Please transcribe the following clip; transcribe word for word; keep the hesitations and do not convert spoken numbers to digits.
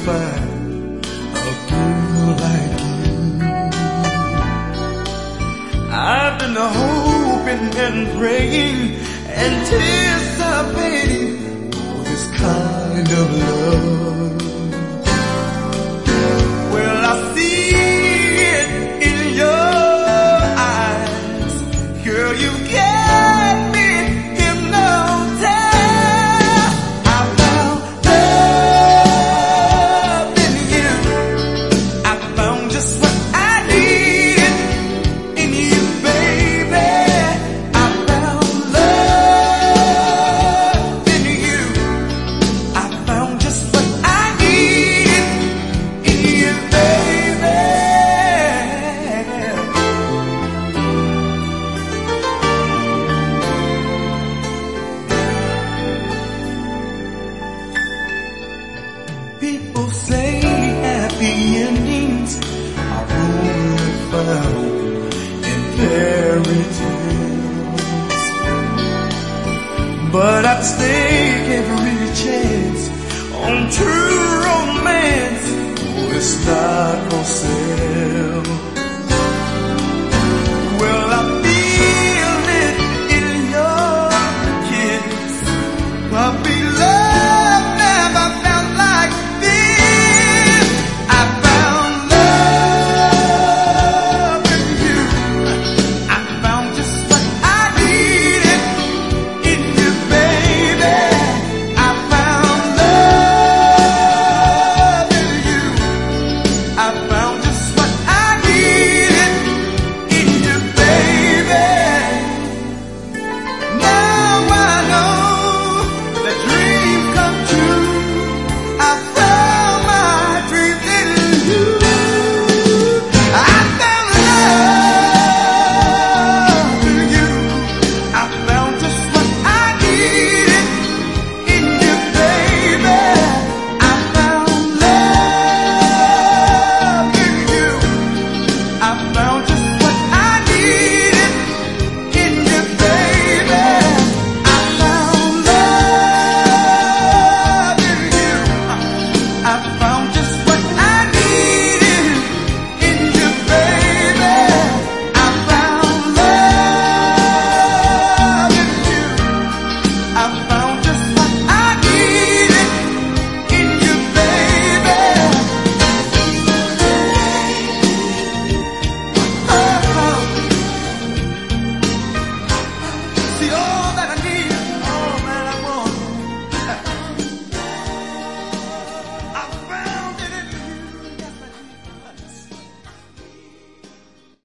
find a girl like you. I've been hoping and praying, anticipating for this kind of love. Well, I see it in your eyes, girl, you got me hypnotized. I found love in you. I found just what I needed in you, baby. I found love in you. I found just what I needed in you, baby. People say happy endings are only found in fairy tales, but I'd stake every chance on true romance. Oh, it's not for sale. Well, I feel it in your kiss. Puppy love never felt like this. I found love in you. I found just what I needed in you, baby. I found love in you. I found just what I needed in you, baby. Now I know that dreams come true. I found my dreams in you. I found love in you. I found just what I needed in you, baby. I found love in you. I found just what I needed in you, baby. I found love in you. I found